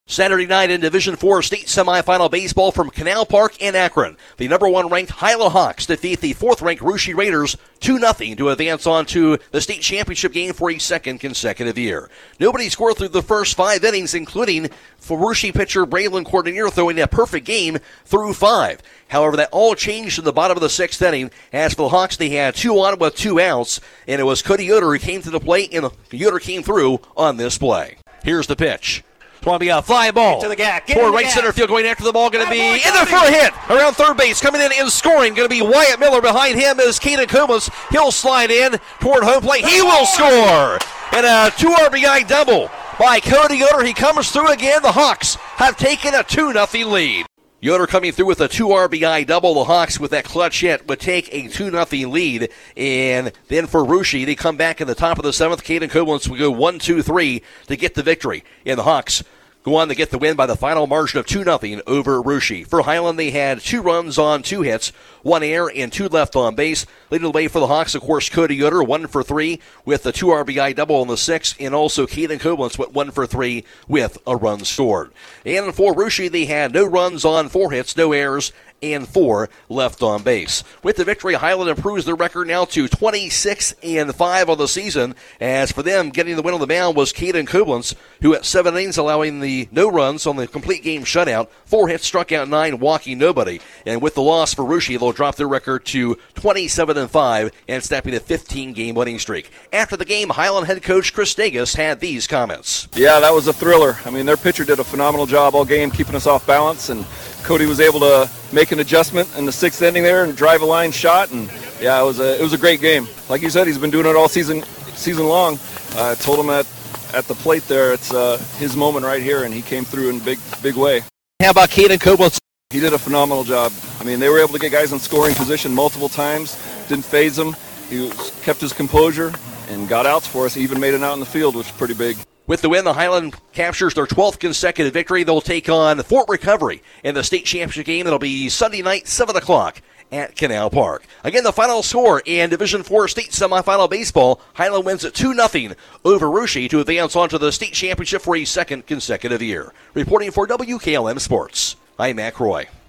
Saturday night in Division IV state semifinal baseball from Canal Park and Akron. The number 1 ranked Hilo Hawks defeat the 4th ranked Russia Raiders 2-0 to advance on to the state championship game for a second consecutive year. Nobody scored through the first 5 innings, including for Russia pitcher Braylon Cordonier throwing a perfect game through 5. However, that all changed in the bottom of the 6th inning. As for the Hawks, they had 2 on with 2 outs, and it was Cody Yoder who came to the plate, and Yoder came through on this play. Here's the pitch. It's going to be a fly ball. To the gap. Toward right center field, going after the ball, going to be in there for a hit. Around third base, coming in and scoring, going to be Wyatt Miller. Behind him is Caden Kumas. He'll slide in toward home plate. He will score. And a 2 RBI double by Cody Yoder. He comes through again. The Hawks have taken a 2-0 lead. Yoder coming through with a 2 RBI double. The Hawks with that clutch hit would take a 2-0 lead. And then for Russia, they come back in the top of the 7th. Caden Kublins will go 1-2-3 to get the victory. And the Hawks go on to get the win by the final margin of 2-0 over Russia. For Highland, they had 2 runs on 2 hits, 1 error and 2 left on base. Leading the way for the Hawks, of course, Cody Yoder, 1 for 3 with the 2 RBI double in the 6th, and also Caden Kublins went 1 for 3 with a run scored. And for Russia, they had no runs on 4 hits, no errors, and 4 left on base. With the victory, Highland improves their record now to 26-5 on the season. As for them, getting the win on the mound was Caden Kublins, who at 7 innings allowing the no runs on the complete game shutout, 4 hits, struck out 9, walking nobody. And with the loss for Russia, they'll drop their record to 27-5 and snapping a 15-game winning streak. After the game, Highland head coach Chris Dagus had these comments. Yeah, that was a thriller. I mean, their pitcher did a phenomenal job all game keeping us off balance, and Cody was able to make an adjustment in the 6th inning there and drive a line shot, and yeah, it was a great game. Like you said, he's been doing it all season long. I told him at the plate there, it's his moment right here, and he came through in a big way. How about Caden Kublins? He did a phenomenal job. I mean, they were able to get guys in scoring position multiple times, didn't phase them. He kept his composure and got outs for us. He even made an out in the field, which is pretty big. With the win, the Highland captures their 12th consecutive victory. They'll take on Fort Recovery in the state championship game. That'll be Sunday night, 7 o'clock at Canal Park. Again, the final score in Division IV state semifinal baseball, Highland wins at 2-0 over Russia to advance on to the state championship for a second consecutive year. Reporting for WKLM Sports, I'm Mac Roy.